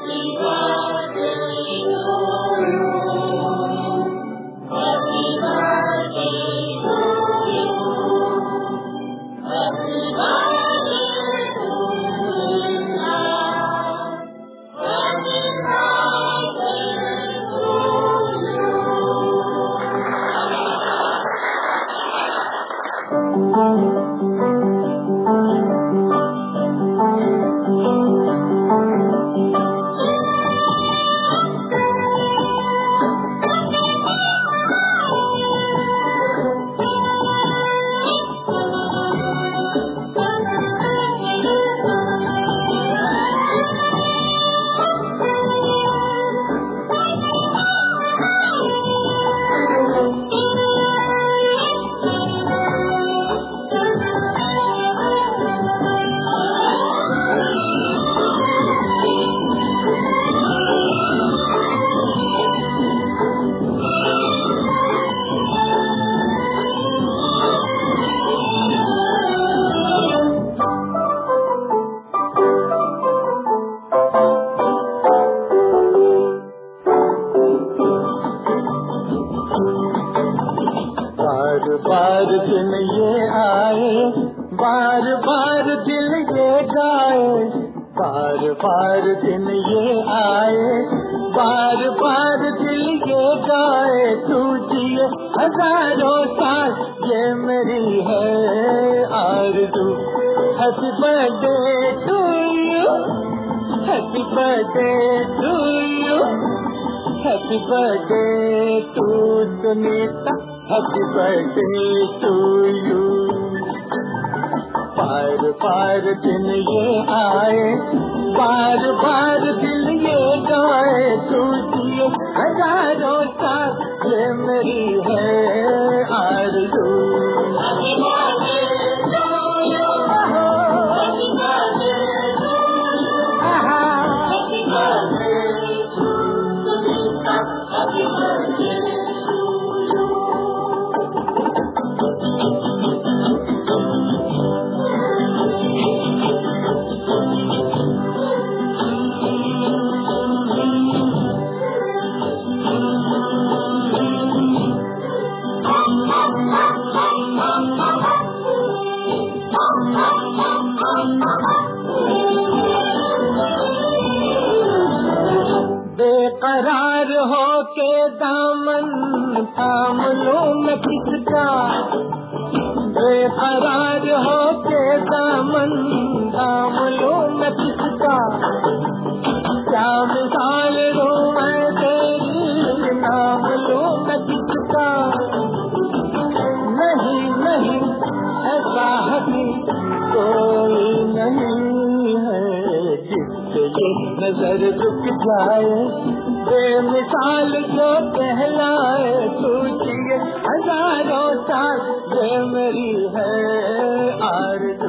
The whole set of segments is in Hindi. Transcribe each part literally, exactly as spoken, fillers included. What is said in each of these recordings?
बार दिन ये आए, बार बार दिल ये गाए, बार बार दिन ये आए, बार बार दिल ये गाए, तू जिए हजारों साल ये मेरी है आरज़ू। Happy birthday to you, happy birthday to you, happy birthday to Sunita, happy birthday to you. बार बार दिन ये आए, बार बार दिल ये गाए, तू जिए हजारों साल ये मेरी है आरज़ू। बेकरार हो के दामन थाम लो मैं किसका, बेकरार हो के दामन थाम लो मैं किसका, क्या मिसाल रो मैं तेरी नाम लो मैं किसका। नहीं नहीं ऐसा हकी कोई नहीं है जिससे ये नजर रुक जाए, बेमिसाल जो कहलाए, तू जिए हजारों साल ये मेरी है आरज़ू।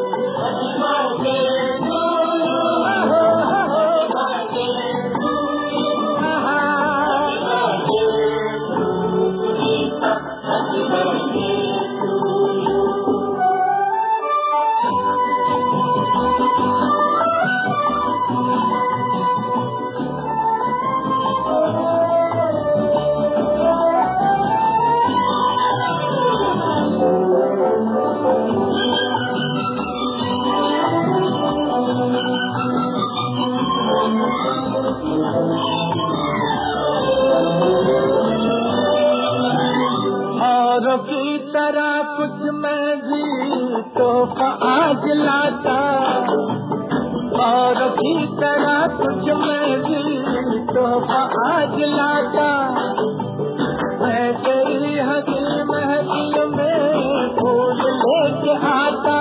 औरों की तरह कुछ मैं भी तोहफा आज लाता, औरों की तरह कुछ मैं भी तोहफा आज लाता, मैं तेरी हंसी महफिल में फूल लेके आता।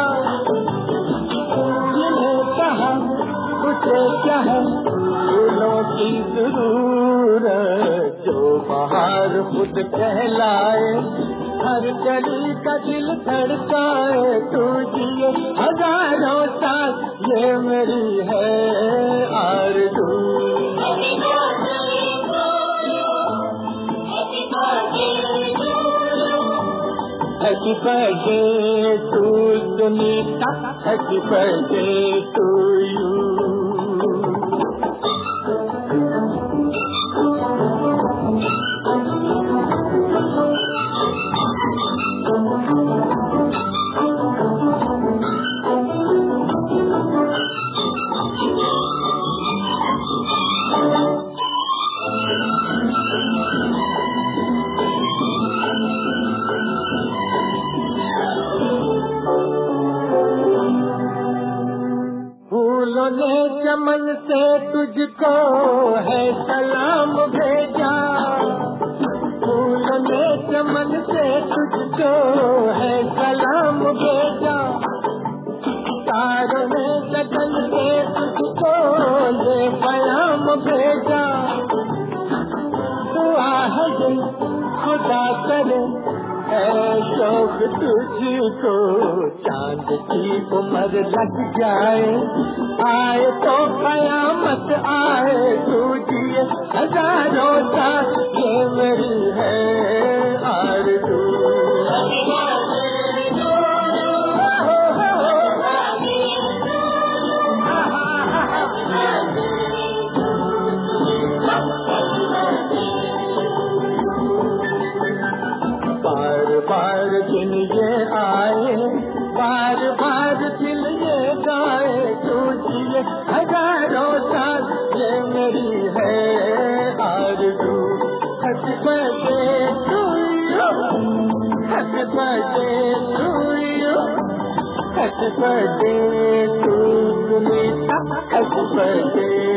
जिन्हें कहा उसे क्या है फूलों की जरूरत, जो बाहर खुद कहलाए, हर गली का दिल धड़काए, तू जिए हजारों साल ये मेरी है आरज़ू। Happy birthday to Sunita, happy birthday to you. से तुझको है सलाम भेजा, फूल ने चमन से तुझको है सलाम भेजा, तारों ने गगन से तुझको ये पैगाम भेजा। दुआ है ये खुदा करे है शौक तुझको, चांद की उम्र लग जाए, आए तो कयामत आए, तू जिए हजारों साल, ये मेरी है आरज़ू। बार बार दिन ये आए, बार बार दिल ये गाए, तू जिए हजारों साल, ये मेरी है आरज़ू। Happy birthday to you, happy birthday to you, happy birthday to Sunita, happy birthday